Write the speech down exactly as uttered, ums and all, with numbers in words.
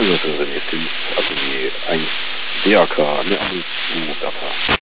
René Sims, also die eins D A K, ne, eins U Bertha.